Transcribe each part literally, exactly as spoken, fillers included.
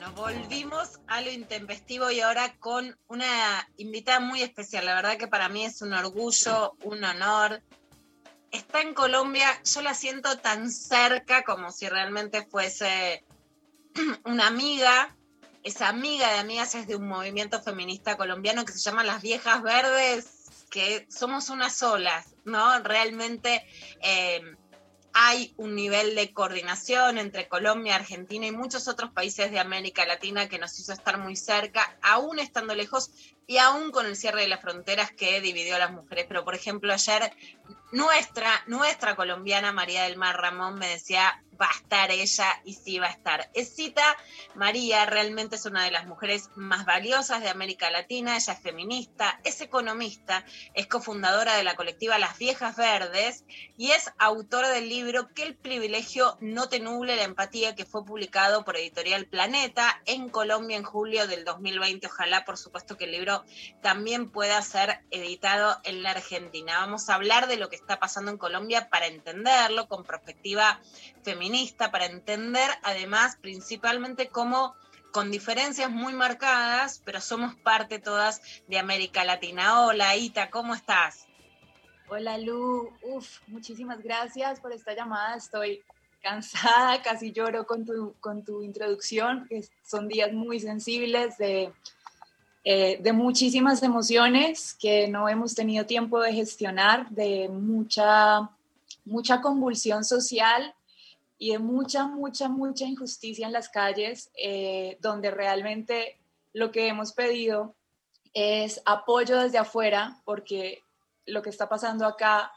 Bueno, volvimos a lo intempestivo y ahora con una invitada muy especial. La verdad que para mí es un orgullo, un honor. Está en Colombia, yo la siento tan cerca como si realmente fuese una amiga. Esa amiga de amigas es de un movimiento feminista colombiano que se llama Las Viejas Verdes, que somos unas solas, ¿no? Realmente eh, hay un nivel de coordinación entre Colombia, Argentina y muchos otros países de América Latina que nos hizo estar muy cerca, aún estando lejos y aún con el cierre de las fronteras que dividió a las mujeres. Pero, por ejemplo, ayer nuestra, nuestra colombiana María del Mar Ramón me decía, va a estar ella y sí va a estar. Escita María realmente es una de las mujeres más valiosas de América Latina, ella es feminista, es economista, es cofundadora de la colectiva Las Viejas Verdes y es autora del libro Que el privilegio no te nuble la empatía, que fue publicado por Editorial Planeta en Colombia en julio del dos mil veinte. Ojalá, por supuesto, que el libro también pueda ser editado en la Argentina. Vamos a hablar de lo que está pasando en Colombia para entenderlo con perspectiva feminista, para entender además principalmente cómo con diferencias muy marcadas, pero somos parte todas de América Latina. Hola, Ita, ¿cómo estás? Hola, Lu. Uf, muchísimas gracias por esta llamada. Estoy cansada, casi lloro con tu, con tu introducción, que son días muy sensibles de, eh, de muchísimas emociones que no hemos tenido tiempo de gestionar, de mucha, mucha convulsión social y de mucha, mucha, mucha injusticia en las calles, eh, donde realmente lo que hemos pedido es apoyo desde afuera, porque lo que está pasando acá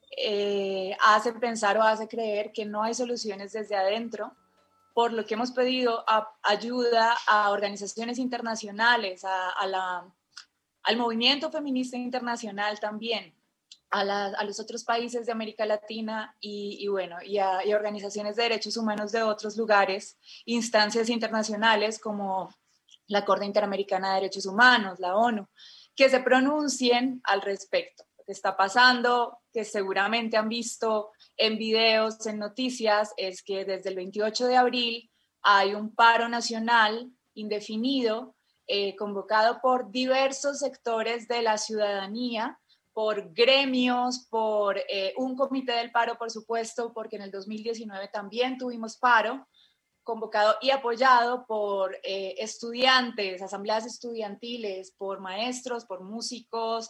eh, hace pensar o hace creer que no hay soluciones desde adentro, por lo que hemos pedido a, ayuda a organizaciones internacionales, a, a la, al movimiento feminista internacional también, a, la, a los otros países de América Latina y, y bueno, y a, y a organizaciones de derechos humanos de otros lugares, instancias internacionales como la Corte Interamericana de Derechos Humanos, la ONU, que se pronuncien al respecto. Lo que está pasando, que seguramente han visto en videos, en noticias, es que desde el veintiocho de abril hay un paro nacional indefinido eh, convocado por diversos sectores de la ciudadanía, por gremios, por eh, un comité del paro, por supuesto, porque en el dos mil diecinueve también tuvimos paro, convocado y apoyado por eh, estudiantes, asambleas estudiantiles, por maestros, por músicos,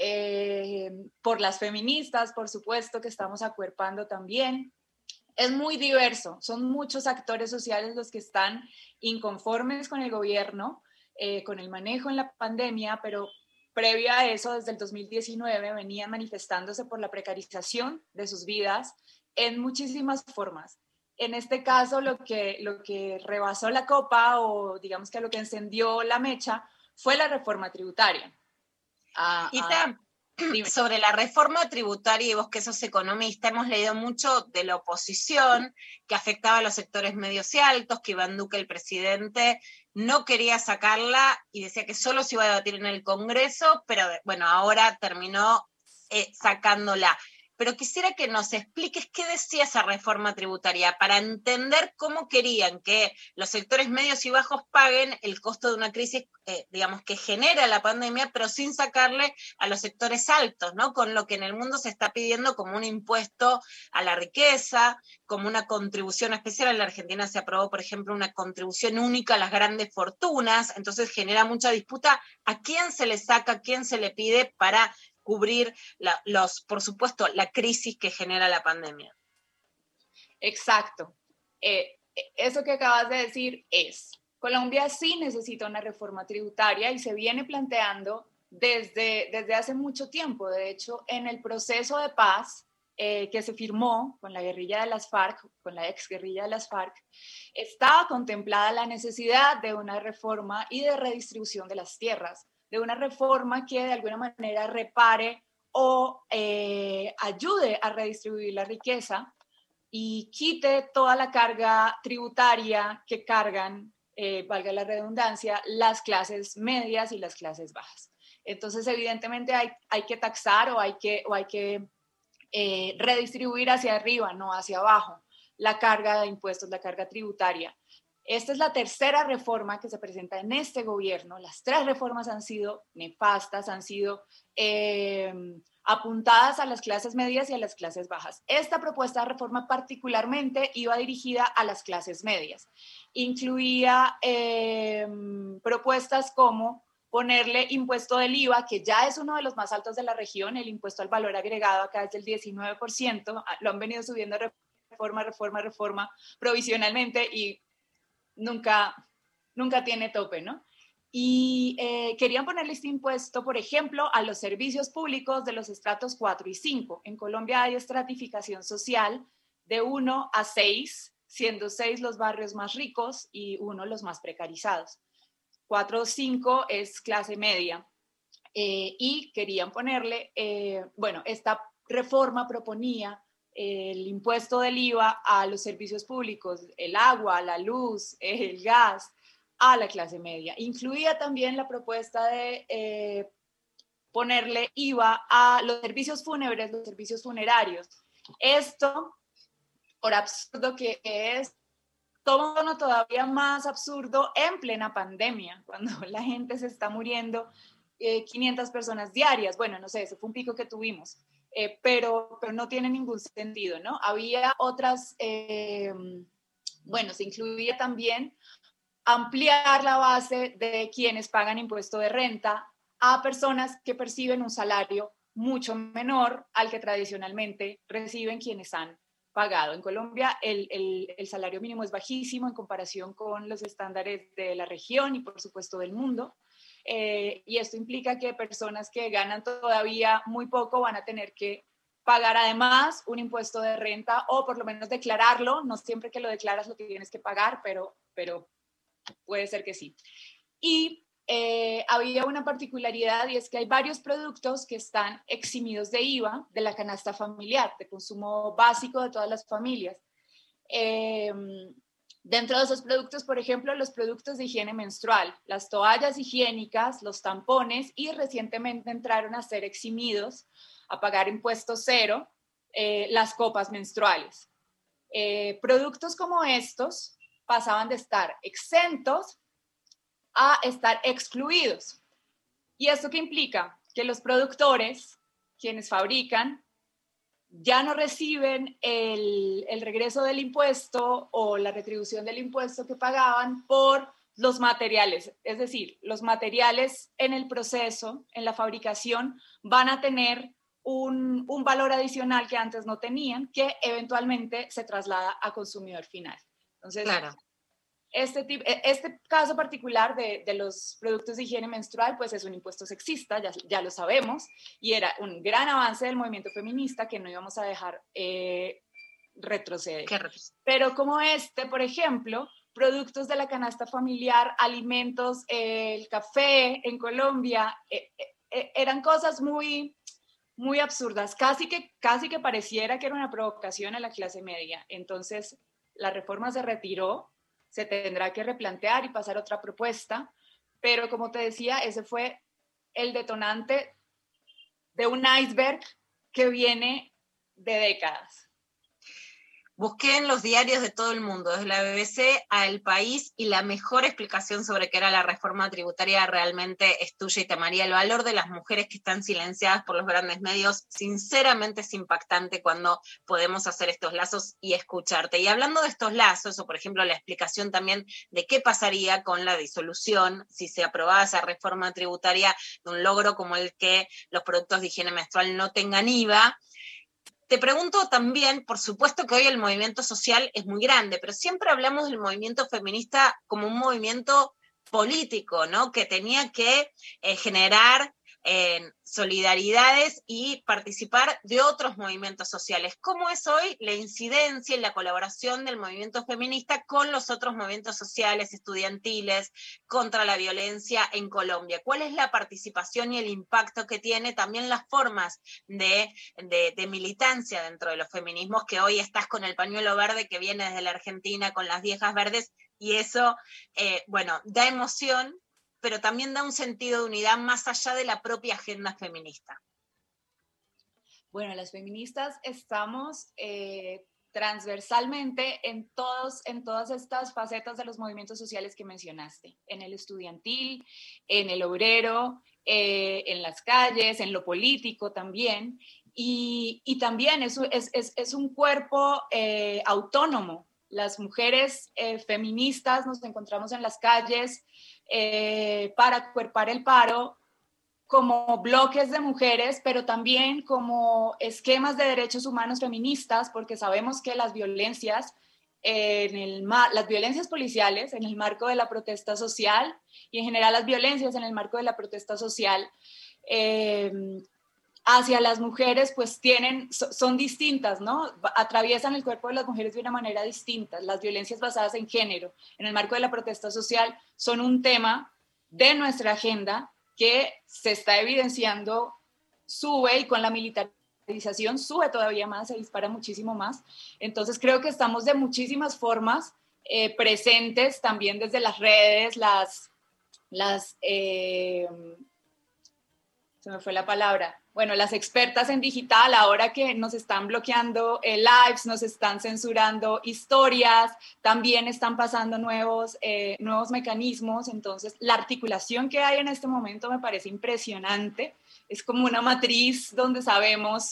eh, por las feministas, por supuesto, que estamos acuerpando también. Es muy diverso, son muchos actores sociales los que están inconformes con el gobierno, eh, con el manejo en la pandemia, pero previo a eso, desde el dos mil diecinueve, venían manifestándose por la precarización de sus vidas en muchísimas formas. En este caso, lo que, lo que rebasó la copa, o digamos que lo que encendió la mecha, fue la reforma tributaria. Ah, Ita, ah, sobre la reforma tributaria, y vos que sos economista, hemos leído mucho de la oposición que afectaba a los sectores medios y altos, que Iván Duque, el presidente, no quería sacarla y decía que solo se iba a debatir en el Congreso, pero bueno, ahora terminó eh, sacándola. Pero quisiera que nos expliques qué decía esa reforma tributaria para entender cómo querían que los sectores medios y bajos paguen el costo de una crisis, eh, digamos, que genera la pandemia, pero sin sacarle a los sectores altos, ¿no? Con lo que en el mundo se está pidiendo como un impuesto a la riqueza, como una contribución especial. En la Argentina se aprobó, por ejemplo, una contribución única a las grandes fortunas, entonces genera mucha disputa a quién se le saca, a quién se le pide para cubrir la, los, por supuesto, la crisis que genera la pandemia. Exacto. Eh, eso que acabas de decir es, Colombia sí necesita una reforma tributaria y se viene planteando desde, desde hace mucho tiempo. De hecho, en el proceso de paz eh, que se firmó con la guerrilla de las FARC, con la exguerrilla de las FARC, estaba contemplada la necesidad de una reforma y de redistribución de las tierras, de una reforma que de alguna manera repare o eh, ayude a redistribuir la riqueza y quite toda la carga tributaria que cargan, eh, valga la redundancia, las clases medias y las clases bajas. Entonces, evidentemente hay, hay que taxar o hay que, o hay que eh, redistribuir hacia arriba, no hacia abajo, la carga de impuestos, la carga tributaria. Esta es la tercera reforma que se presenta en este gobierno. Las tres reformas han sido nefastas, han sido eh, apuntadas a las clases medias y a las clases bajas. Esta propuesta de reforma particularmente iba dirigida a las clases medias. Incluía eh, propuestas como ponerle impuesto del I V A, que ya es uno de los más altos de la región. El impuesto al valor agregado acá es del diecinueve por ciento. Lo han venido subiendo reforma, reforma, reforma provisionalmente y nunca, nunca tiene tope, ¿no? Y eh, querían ponerle este impuesto, por ejemplo, a los servicios públicos de los estratos cuatro y cinco. En Colombia hay estratificación social de uno a seis, siendo seis los barrios más ricos y uno los más precarizados. cuatro o cinco es clase media. Eh, y querían ponerle, eh, bueno, esta reforma proponía el impuesto del I V A a los servicios públicos, el agua, la luz, el gas, a la clase media. Incluía también la propuesta de eh, ponerle I V A a los servicios fúnebres, los servicios funerarios. Esto, por absurdo que es, toma un tono todavía más absurdo en plena pandemia, cuando la gente se está muriendo, eh, quinientas personas diarias. Bueno, no sé, ese fue un pico que tuvimos. Eh, pero, pero no tiene ningún sentido, ¿no? Había otras, eh, bueno, se incluía también ampliar la base de quienes pagan impuesto de renta a personas que perciben un salario mucho menor al que tradicionalmente reciben quienes han pagado. En Colombia el, el, el salario mínimo es bajísimo en comparación con los estándares de la región y por supuesto del mundo. Eh, y esto implica que personas que ganan todavía muy poco van a tener que pagar además un impuesto de renta o por lo menos declararlo. No siempre que lo declaras lo tienes que pagar, pero, pero puede ser que sí. Y eh, había una particularidad y es que hay varios productos que están eximidos de I V A de la canasta familiar, de consumo básico de todas las familias. Eh, Dentro de esos productos, por ejemplo, los productos de higiene menstrual, las toallas higiénicas, los tampones y recientemente entraron a ser eximidos, a pagar impuesto cero, eh, las copas menstruales. Eh, productos como estos pasaban de estar exentos a estar excluidos. ¿Y esto qué implica? Que los productores, quienes fabrican, ya no reciben el, el regreso del impuesto o la retribución del impuesto que pagaban por los materiales. Es decir, los materiales en el proceso, en la fabricación, van a tener un, un valor adicional que antes no tenían, que eventualmente se traslada a consumidor final. Entonces, claro. Este, tipo, este caso particular de, de los productos de higiene menstrual, pues es un impuesto sexista, ya, ya lo sabemos, y era un gran avance del movimiento feminista que no íbamos a dejar eh, retroceder. Pero como este, por ejemplo, productos de la canasta familiar, alimentos, eh, el café en Colombia, eh, eh, eran cosas muy, muy absurdas, casi que, casi que pareciera que era una provocación a la clase media. Entonces, la reforma se retiró, se tendrá que replantear y pasar otra propuesta, pero como te decía, ese fue el detonante de un iceberg que viene de décadas. Busqué en los diarios de todo el mundo, desde la B B C a El País, y la mejor explicación sobre qué era la reforma tributaria realmente es tuya y Tamaría. El valor de las mujeres que están silenciadas por los grandes medios, sinceramente es impactante cuando podemos hacer estos lazos y escucharte. Y hablando de estos lazos, o por ejemplo la explicación también de qué pasaría con la disolución, si se aprobaba esa reforma tributaria de un logro como el que los productos de higiene menstrual no tengan I V A, te pregunto también, por supuesto que hoy el movimiento social es muy grande, pero siempre hablamos del movimiento feminista como un movimiento político, ¿no? Que tenía que eh, generar eh, solidaridades y participar de otros movimientos sociales. ¿Cómo es hoy la incidencia y la colaboración del movimiento feminista con los otros movimientos sociales, estudiantiles, contra la violencia en Colombia? ¿Cuál es la participación y el impacto que tiene también las formas de, de, de militancia dentro de los feminismos, que hoy estás con el pañuelo verde que viene desde la Argentina con las viejas verdes, y eso, eh, bueno, da emoción, pero también da un sentido de unidad más allá de la propia agenda feminista? Bueno, las feministas estamos eh, transversalmente en, todos, en todas estas facetas de los movimientos sociales que mencionaste, en el estudiantil, en el obrero, eh, en las calles, en lo político también, y, y también es, es, es, es un cuerpo eh, autónomo. Las mujeres eh, feministas nos encontramos en las calles eh, para acuerpar el paro, como bloques de mujeres, pero también como esquemas de derechos humanos feministas, porque sabemos que las violencias, eh, en el las violencias policiales en el marco de la protesta social y en general las violencias en el marco de la protesta social eh, hacia las mujeres, pues tienen, son distintas, ¿no? Atraviesan el cuerpo de las mujeres de una manera distinta. Las violencias basadas en género en el marco de la protesta social son un tema de nuestra agenda que se está evidenciando, sube, y con la militarización sube todavía más, se dispara muchísimo más. Entonces creo que estamos de muchísimas formas eh, presentes, también desde las redes, las, las eh, se me fue la palabra, bueno, las expertas en digital, ahora que nos están bloqueando eh, lives, nos están censurando historias, también están pasando nuevos, eh, nuevos mecanismos. Entonces la articulación que hay en este momento me parece impresionante, es como una matriz donde sabemos,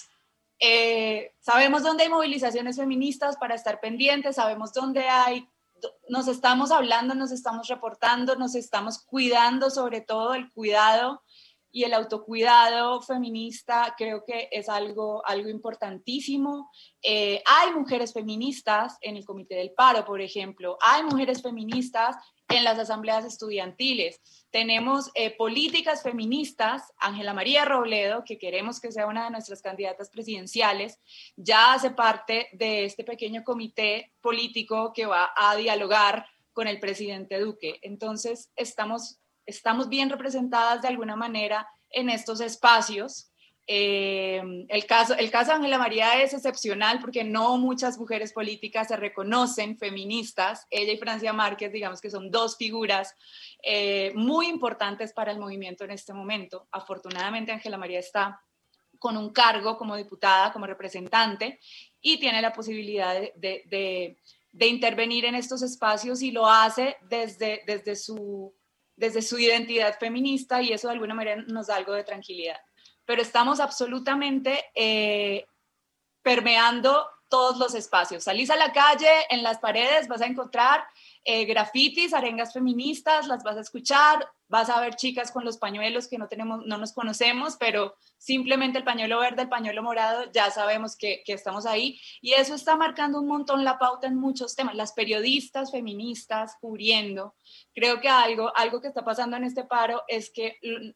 eh, sabemos dónde hay movilizaciones feministas para estar pendientes, sabemos dónde hay, nos estamos hablando, nos estamos reportando, nos estamos cuidando, sobre todo el cuidado y el autocuidado feminista creo que es algo, algo importantísimo. Eh, hay mujeres feministas en el Comité del Paro, por ejemplo. Hay mujeres feministas en las asambleas estudiantiles. Tenemos eh, políticas feministas. Ángela María Robledo, que queremos que sea una de nuestras candidatas presidenciales, ya hace parte de este pequeño comité político que va a dialogar con el presidente Duque. Entonces, estamos... estamos bien representadas de alguna manera en estos espacios. Eh, el, caso, el caso de Ángela María es excepcional porque no muchas mujeres políticas se reconocen feministas. Ella y Francia Márquez, digamos que son dos figuras eh, muy importantes para el movimiento en este momento. Afortunadamente, Ángela María está con un cargo como diputada, como representante, y tiene la posibilidad de, de, de, de intervenir en estos espacios, y lo hace desde, desde su... desde su identidad feminista, y eso de alguna manera nos da algo de tranquilidad. Pero estamos absolutamente eh, permeando todos los espacios. Salís a la calle, en las paredes vas a encontrar eh, grafitis, arengas feministas, las vas a escuchar, vas a ver chicas con los pañuelos que no, tenemos, no nos conocemos, pero simplemente el pañuelo verde, el pañuelo morado, ya sabemos que, que estamos ahí, y eso está marcando un montón la pauta en muchos temas. Las periodistas feministas cubriendo, creo que algo, algo que está pasando en este paro es que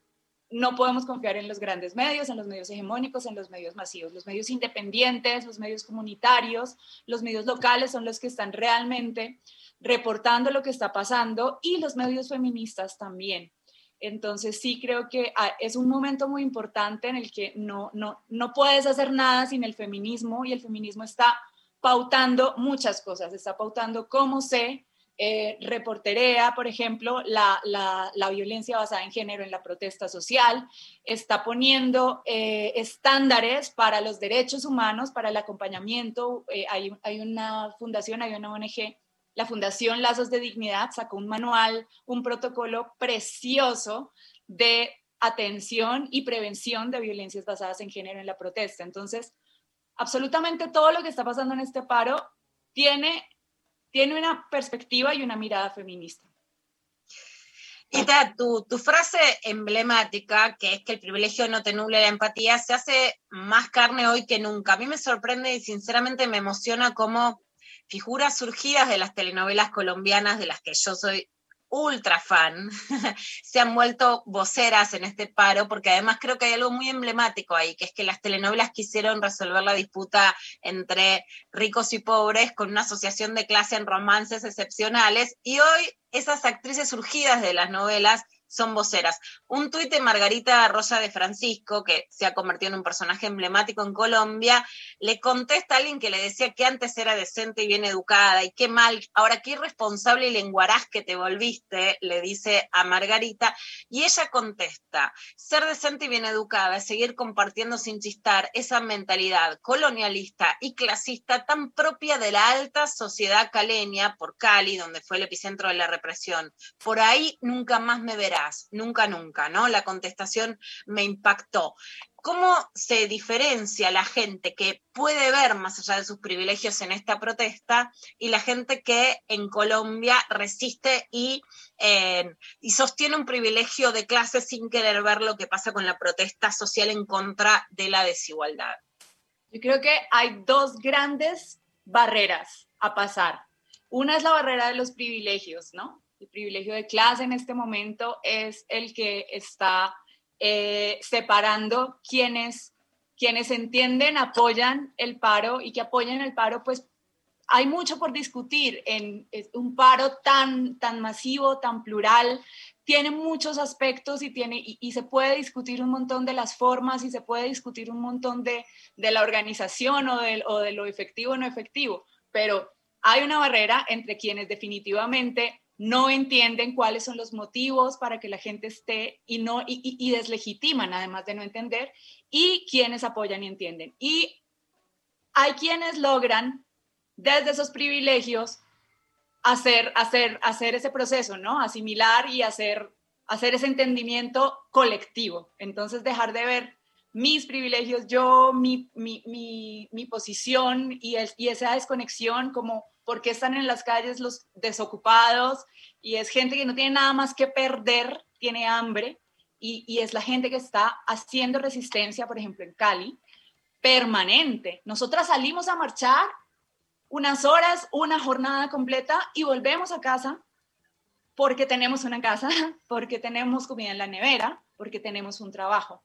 no podemos confiar en los grandes medios, en los medios hegemónicos, en los medios masivos. Los medios independientes, los medios comunitarios, los medios locales son los que están realmente reportando lo que está pasando, y los medios feministas también. Entonces sí creo que es un momento muy importante en el que no, no, no puedes hacer nada sin el feminismo, y el feminismo está pautando muchas cosas, está pautando cómo se Eh, reporterea, por ejemplo, la, la, la violencia basada en género en la protesta social, está poniendo eh, estándares para los derechos humanos, para el acompañamiento. Eh, hay, hay una fundación, hay una O N G, la Fundación Lazos de Dignidad, sacó un manual, un protocolo precioso de atención y prevención de violencias basadas en género en la protesta. Entonces, absolutamente todo lo que está pasando en este paro tiene... tiene una perspectiva y una mirada feminista. Ita, tu, tu frase emblemática, que es que el privilegio no te nuble la empatía, se hace más carne hoy que nunca. A mí me sorprende y sinceramente me emociona cómo figuras surgidas de las telenovelas colombianas, de las que yo soy ultra fan, se han vuelto voceras en este paro, porque además creo que hay algo muy emblemático ahí, que es que las telenovelas quisieron resolver la disputa entre ricos y pobres con una asociación de clase en romances excepcionales, y hoy esas actrices surgidas de las novelas son voceras. Un tuit de Margarita Rosa de Francisco, que se ha convertido en un personaje emblemático en Colombia, le contesta a alguien que le decía que antes era decente y bien educada, y qué mal, ahora qué irresponsable y lenguaraz que te volviste, le dice a Margarita, y ella contesta, ser decente y bien educada es seguir compartiendo sin chistar esa mentalidad colonialista y clasista tan propia de la alta sociedad caleña por Cali, donde fue el epicentro de la represión. Por ahí nunca más me verás, nunca, nunca, ¿no? La contestación me impactó. ¿Cómo se diferencia la gente que puede ver más allá de sus privilegios en esta protesta y la gente que en Colombia resiste y, eh, y sostiene un privilegio de clase sin querer ver lo que pasa con la protesta social en contra de la desigualdad? Yo creo que hay dos grandes barreras a pasar. Una es la barrera de los privilegios, ¿no? El privilegio de clase en este momento es el que está eh, separando quienes, quienes entienden, apoyan el paro y que apoyan el paro, pues hay mucho por discutir en un paro tan, tan masivo, tan plural, tiene muchos aspectos y, tiene, y, y se puede discutir un montón de las formas y se puede discutir un montón de, de la organización o de, o de lo efectivo o no efectivo, pero hay una barrera entre quienes definitivamente no entienden cuáles son los motivos para que la gente esté y, no, y, y, y deslegitiman, además de no entender, y quienes apoyan y entienden. Y hay quienes logran, desde esos privilegios, hacer, hacer, hacer ese proceso, ¿no? Asimilar y hacer, hacer ese entendimiento colectivo. Entonces, dejar de ver mis privilegios, yo, mi, mi, mi, mi posición y, el, y esa desconexión, como por qué están en las calles los desocupados, y es gente que no tiene nada más que perder, tiene hambre, y, y es la gente que está haciendo resistencia, por ejemplo, en Cali, permanente. Nosotras salimos a marchar unas horas, una jornada completa y volvemos a casa porque tenemos una casa, porque tenemos comida en la nevera, porque tenemos un trabajo.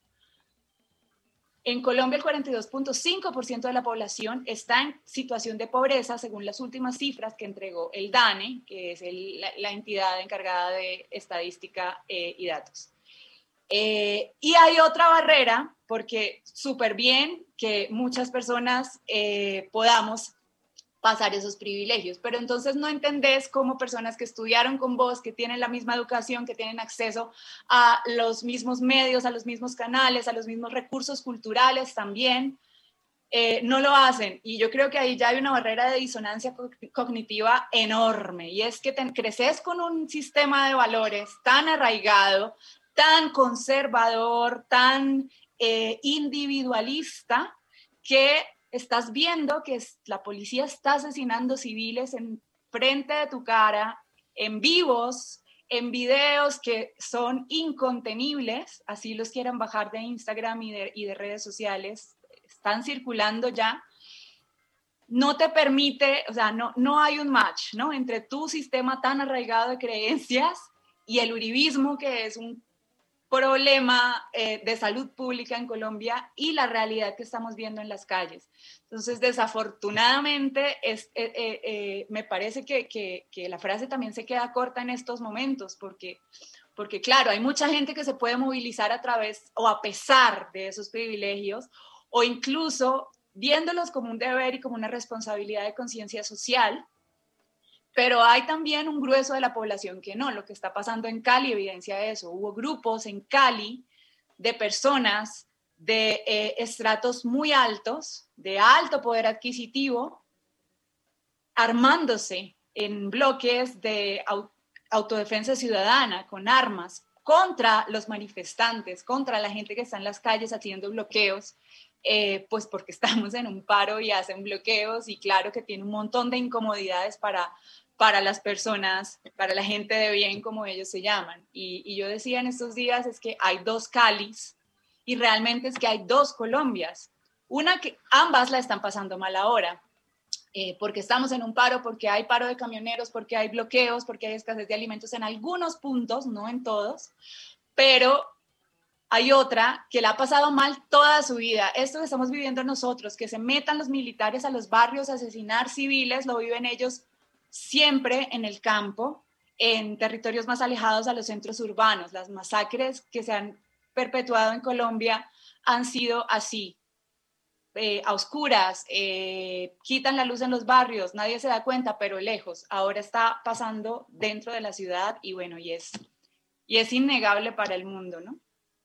En Colombia, el cuarenta y dos punto cinco por ciento de la población está en situación de pobreza, según las últimas cifras que entregó el DANE, que es el, la, la entidad encargada de estadística eh, y datos. Eh, y hay otra barrera, porque súper bien que muchas personas eh, podamos pasar esos privilegios, pero entonces no entendés cómo personas que estudiaron con vos, que tienen la misma educación, que tienen acceso a los mismos medios, a los mismos canales, a los mismos recursos culturales también, eh, no lo hacen. Y yo creo que ahí ya hay una barrera de disonancia cognitiva enorme, y es que te creces con un sistema de valores tan arraigado, tan conservador, tan eh, individualista, que estás viendo que la policía está asesinando civiles en frente de tu cara, en vivos, en videos que son incontenibles, así los quieran bajar de Instagram y de, y de redes sociales, están circulando ya. No te permite, o sea, no, no hay un match, ¿no?, entre tu sistema tan arraigado de creencias y el uribismo, que es un problema eh, de salud pública en Colombia, y la realidad que estamos viendo en las calles. Entonces, desafortunadamente, es, eh, eh, eh, me parece que, que, que la frase también se queda corta en estos momentos, porque, porque, claro, hay mucha gente que se puede movilizar a través o a pesar de esos privilegios, o incluso viéndolos como un deber y como una responsabilidad de conciencia social. Pero hay también un grueso de la población que no. Lo que está pasando en Cali evidencia eso. Hubo grupos en Cali de personas de eh, estratos muy altos, de alto poder adquisitivo, armándose en bloques de autodefensa ciudadana con armas contra los manifestantes, contra la gente que está en las calles haciendo bloqueos, eh, pues porque estamos en un paro y hacen bloqueos, y claro que tiene un montón de incomodidades para para las personas, para la gente de bien, como ellos se llaman. Y, y yo decía en estos días es que hay dos Calis, y realmente es que hay dos Colombias. Una que ambas la están pasando mal ahora, eh, porque estamos en un paro, porque hay paro de camioneros, porque hay bloqueos, porque hay escasez de alimentos en algunos puntos, no en todos, pero hay otra que la ha pasado mal toda su vida. Esto que estamos viviendo nosotros, que se metan los militares a los barrios a asesinar civiles, lo viven ellos siempre en el campo, en territorios más alejados a los centros urbanos. Las masacres que se han perpetuado en Colombia han sido así, eh, a oscuras, eh, quitan la luz en los barrios, nadie se da cuenta, pero lejos. Ahora está pasando dentro de la ciudad y bueno, y es, y es innegable para el mundo, ¿no?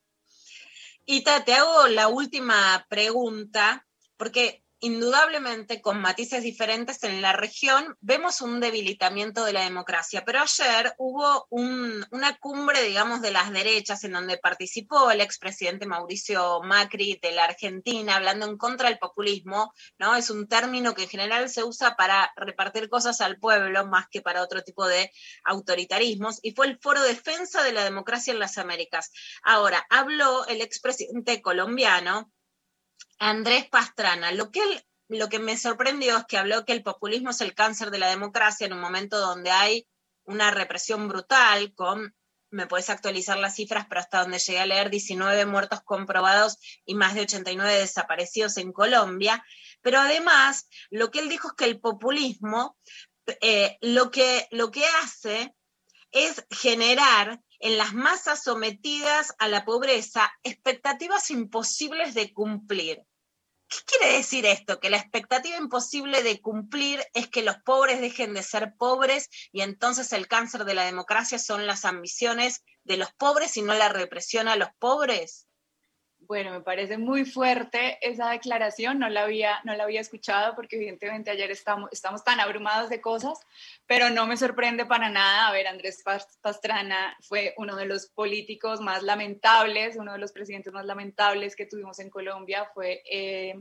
Ita, te hago la última pregunta, porque indudablemente con matices diferentes en la región vemos un debilitamiento de la democracia, pero ayer hubo un, una cumbre, digamos, de las derechas en donde participó el expresidente Mauricio Macri de la Argentina, hablando en contra del populismo, ¿no? Es un término que en general se usa para repartir cosas al pueblo más que para otro tipo de autoritarismos, y fue el Foro Defensa de la Democracia en las Américas. Ahora, habló el expresidente colombiano, Andrés Pastrana. Lo que, él, lo que me sorprendió es que habló que el populismo es el cáncer de la democracia en un momento donde hay una represión brutal, con, me puedes actualizar las cifras, pero hasta donde llegué a leer, diecinueve muertos comprobados y más de ochenta y nueve desaparecidos en Colombia. Pero además, lo que él dijo es que el populismo eh, lo, que, lo que hace es generar en las masas sometidas a la pobreza expectativas imposibles de cumplir. ¿Qué quiere decir esto? Que la expectativa imposible de cumplir es que los pobres dejen de ser pobres y entonces el cáncer de la democracia son las ambiciones de los pobres y no la represión a los pobres. Bueno, me parece muy fuerte esa declaración, no la había, no la había escuchado porque evidentemente ayer estamos, estamos tan abrumados de cosas, pero no me sorprende para nada. A ver, Andrés Pastrana fue uno de los políticos más lamentables, uno de los presidentes más lamentables que tuvimos en Colombia, fue eh,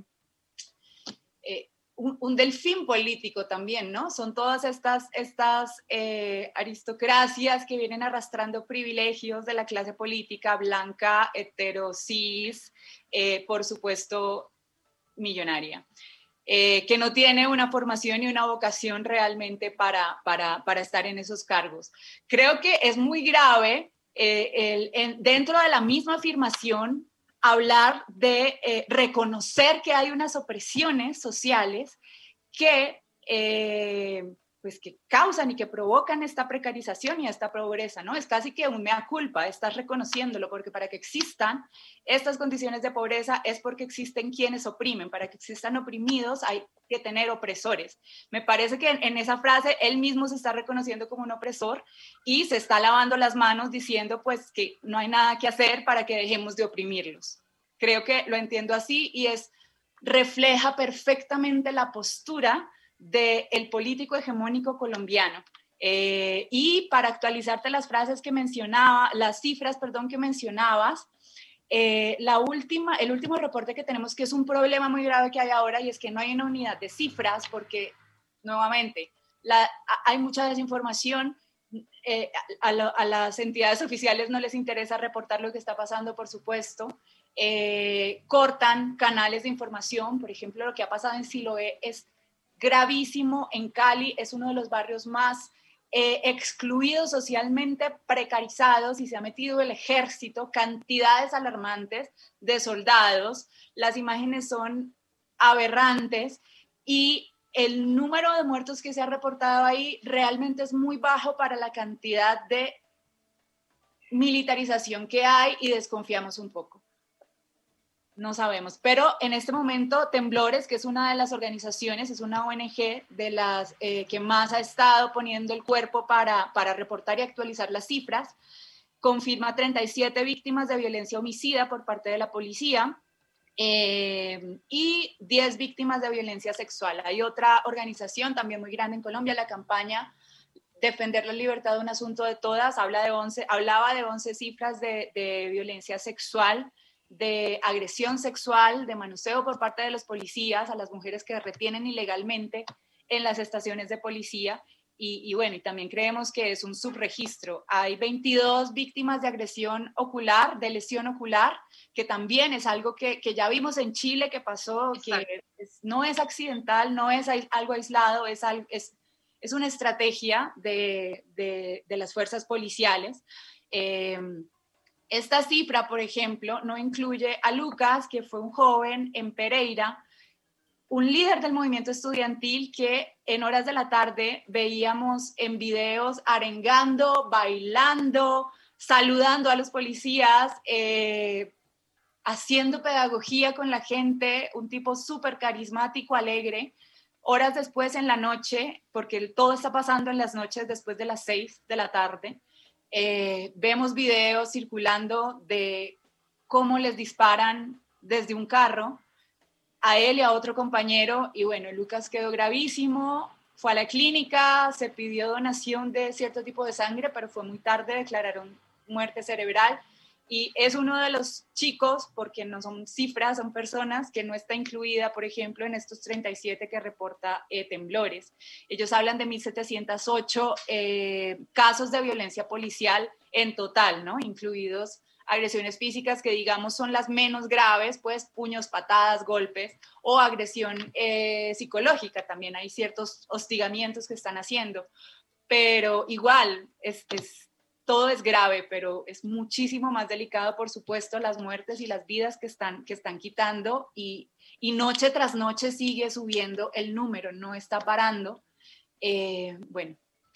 eh, un, un delfín político también, ¿no? Son todas estas, estas eh, aristocracias que vienen arrastrando privilegios de la clase política blanca, hetero, cis, eh, por supuesto, millonaria, eh, que no tiene una formación y una vocación realmente para, para, para estar en esos cargos. Creo que es muy grave eh, el, en, dentro de la misma afirmación hablar de eh, reconocer que hay unas opresiones sociales que, eh, pues que causan y que provocan esta precarización y esta pobreza, ¿no? Es casi que un mea culpa, estás reconociéndolo, porque para que existan estas condiciones de pobreza es porque existen quienes oprimen, para que existan oprimidos hay que tener opresores. Me parece que en, en esa frase él mismo se está reconociendo como un opresor y se está lavando las manos diciendo pues que no hay nada que hacer para que dejemos de oprimirlos. Creo que lo entiendo así y es, refleja perfectamente la postura del político hegemónico colombiano. Eh, y para actualizarte las frases que mencionaba, las cifras, perdón, que mencionabas, eh, la última, el último reporte que tenemos, que es un problema muy grave que hay ahora, y es que no hay una unidad de cifras, porque, nuevamente, la, hay mucha desinformación, eh, a, lo, a las entidades oficiales no les interesa reportar lo que está pasando, por supuesto, eh, cortan canales de información, por ejemplo, lo que ha pasado en Siloé es gravísimo, en Cali es uno de los barrios más eh, excluidos socialmente, precarizados, y se ha metido el ejército, cantidades alarmantes de soldados, las imágenes son aberrantes y el número de muertos que se ha reportado ahí realmente es muy bajo para la cantidad de militarización que hay y desconfiamos un poco. No sabemos, pero en este momento Temblores, que es una de las organizaciones, es una O N G de las eh, que más ha estado poniendo el cuerpo para, para reportar y actualizar las cifras, confirma treinta y siete víctimas de violencia homicida por parte de la policía eh, y diez víctimas de violencia sexual. Hay otra organización también muy grande en Colombia, la campaña Defender la Libertad, un asunto de todas, habla de once, hablaba de once cifras de, de violencia sexual, de agresión sexual, de manoseo por parte de los policías a las mujeres que retienen ilegalmente en las estaciones de policía. Y, y bueno, y también creemos que es un subregistro. Hay veintidós víctimas de agresión ocular, de lesión ocular, que también es algo que, que ya vimos en Chile que pasó, Exacto. que es, no es accidental, no es algo aislado, es, es, es una estrategia de, de, de las fuerzas policiales. Eh, Esta cifra, por ejemplo, no incluye a Lucas, que fue un joven en Pereira, un líder del movimiento estudiantil que en horas de la tarde veíamos en videos arengando, bailando, saludando a los policías, eh, haciendo pedagogía con la gente, un tipo súper carismático, alegre. Horas después en la noche, porque todo está pasando en las noches después de las seis de la tarde, eh, vemos videos circulando de cómo les disparan desde un carro a él y a otro compañero, y bueno, Lucas quedó gravísimo, fue a la clínica, se pidió donación de cierto tipo de sangre, pero fue muy tarde, declararon muerte cerebral, y es uno de los chicos, porque no son cifras, son personas que no está incluida, por ejemplo, en estos treinta y siete que reporta eh, Temblores. Ellos hablan de mil setecientos ocho eh, casos de violencia policial en total, ¿no? Incluidos agresiones físicas que digamos son las menos graves, pues puños, patadas, golpes, o agresión eh, psicológica, también hay ciertos hostigamientos que están haciendo, pero igual, es, es, todo es grave, pero es muchísimo más delicado, por supuesto, las muertes y las vidas que están, que están quitando, y, y noche tras noche sigue subiendo el número, no está parando. Eh, bueno.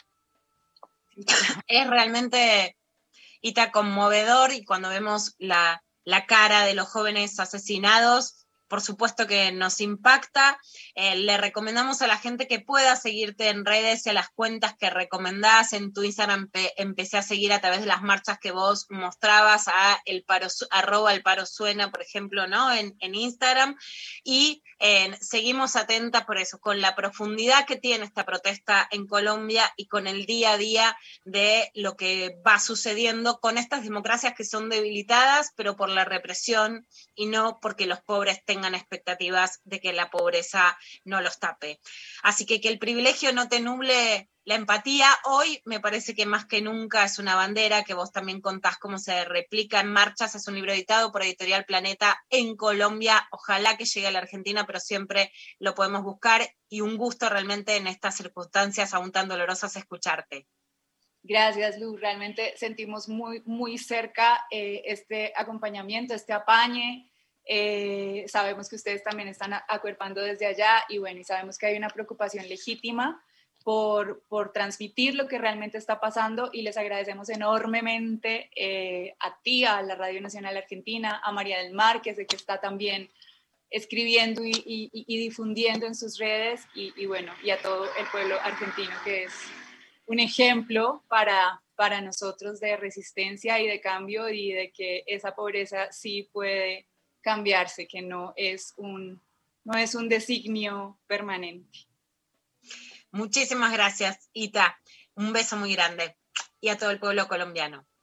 Es realmente... y está conmovedor, y cuando vemos la, la cara de los jóvenes asesinados, por supuesto que nos impacta. Eh, le recomendamos a la gente que pueda seguirte en redes y a las cuentas que recomendás. En tu Instagram pe- empecé a seguir a través de las marchas que vos mostrabas, a el paro, arroba el paro suena, por ejemplo, ¿no? En, en Instagram, y eh, seguimos atentas por eso, con la profundidad que tiene esta protesta en Colombia y con el día a día de lo que va sucediendo con estas democracias que son debilitadas, pero por la represión y no porque los pobres tengan expectativas de que la pobreza no los tape. Así que que el privilegio no te nuble la empatía. Hoy me parece que más que nunca es una bandera, que vos también contás cómo se replica en marchas. Es un libro editado por Editorial Planeta en Colombia. Ojalá que llegue a la Argentina, pero siempre lo podemos buscar, y un gusto realmente en estas circunstancias aún tan dolorosas escucharte. Gracias, Lu. Realmente sentimos muy, muy cerca eh, este acompañamiento, este apañe. Eh, sabemos que ustedes también están acuerpando desde allá, y bueno, y sabemos que hay una preocupación legítima por, por transmitir lo que realmente está pasando, y les agradecemos enormemente eh, a ti, a la Radio Nacional Argentina, a María del Mar, que sé que está también escribiendo y, y, y difundiendo en sus redes, y, y bueno, y a todo el pueblo argentino, que es un ejemplo para, para nosotros de resistencia y de cambio, y de que esa pobreza sí puede cambiarse, que no es un, no es un designio permanente. Muchísimas gracias, Ita. Un beso muy grande. Y a todo el pueblo colombiano.